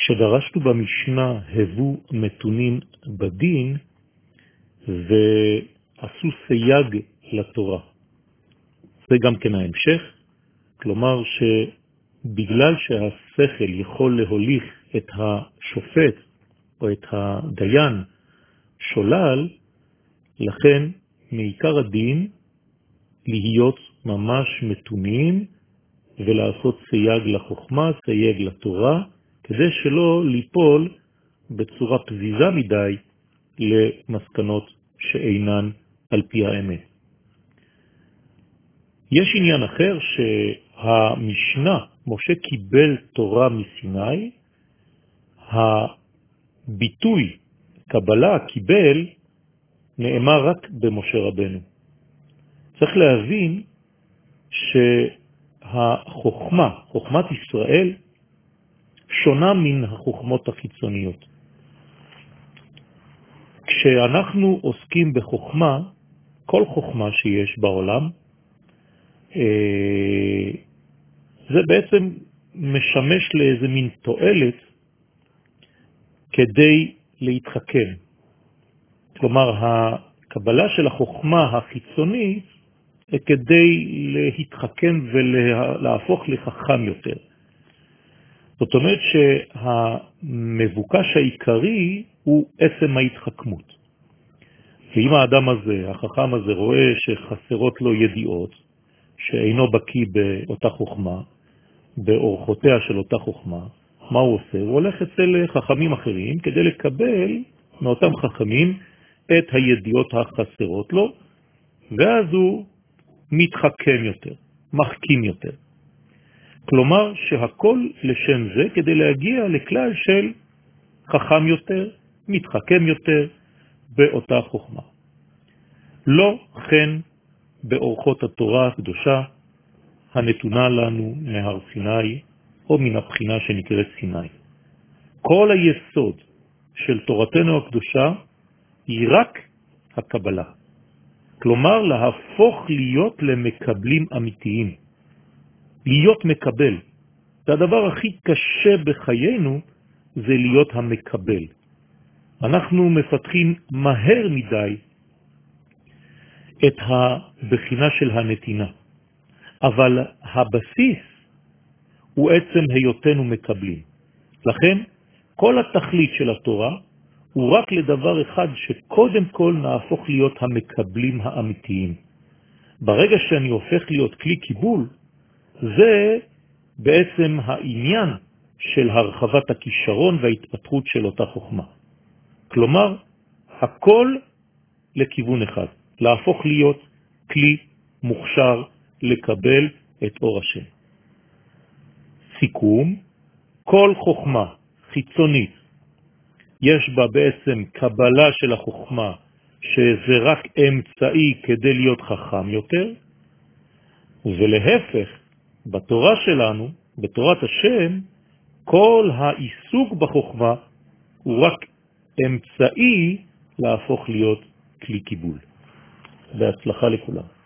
כשדרשנו במשנה הבו מתונים בדין, ועשו סייג לתורה. זה גם כן ההמשך, כלומר שבגלל שהשכל יכול להוליך את השופט או את הדיין שולל, לכן מעיקר הדין להיות ממש מתונים ולעשות סייג לחוכמה, סייג לתורה, כדי שלא ליפול בצורה פזיזה מדי למסקנות שאינן על פי האמת. יש עניין אחר שהמשנה, משה קיבל תורה מסיני, הביטוי קבלה קיבל נאמר רק במשה רבנו. צריך להבין שהחוכמה, חוכמת ישראל, שונה מן החוכמות החיצוניות. כשאנחנו עוסקים בחוכמה, כל חוכמה שיש בעולם, זה בעצם משמש לאיזה מין תועלת כדי להתחכם. כלומר, הקבלה של החוכמה החיצונית זה כדי להתחכם ולהפוך לחכם יותר. זאת אומרת שהמבוקש העיקרי הוא עצם ההתחכמות. ואם האדם הזה, החכם הזה, רואה שחסרות לו ידיעות, שאינו בקיא באותה חוכמה, באורחותיה של אותה חוכמה, מה הוא עושה? הוא הולך אצל חכמים אחרים כדי לקבל מאותם חכמים את הידיעות החסרות לו, ואז הוא מתחכם יותר, מחכים יותר. כלומר שהכל לשם זה כדי להגיע לכלל של חכם יותר, מתחכם יותר באותה חוכמה. לא כן באורחות התורה הקדושה הנתונה לנו מהר סיני או מן הבחינה שנקראת סיני. כל היסוד של תורתנו הקדושה היא רק הקבלה. כלומר להפוך להיות למקבלים אמיתיים. להיות מקבל. זה הדבר הכי קשה בחיינו, זה להיות המקבל. אנחנו מפתחים מהר מדי את הבחינה של הנתינה. אבל הבסיס הוא עצם היותנו מקבלים. לכן, כל התכלית של התורה הוא רק לדבר אחד שקודם כל נהפוך להיות המקבלים האמיתיים. ברגע שאני הופך להיות כלי קיבול, זה בעצם העניין של הרחבת הכישרון וההתפתחות של אותה חוכמה. כלומר, הכל לכיוון אחד, להפוך להיות כלי מוכשר לקבל את אור השם. סיכום, כל חוכמה חיצונית יש בה בעצם קבלה של החוכמה שזה רק אמצעי כדי להיות חכם יותר, ולהפך, בתורה שלנו, בתורת השם, כל העיסוק בחוכמה הוא רק אמצעי להפוך להיות כלי קיבול. בהצלחה לכולם.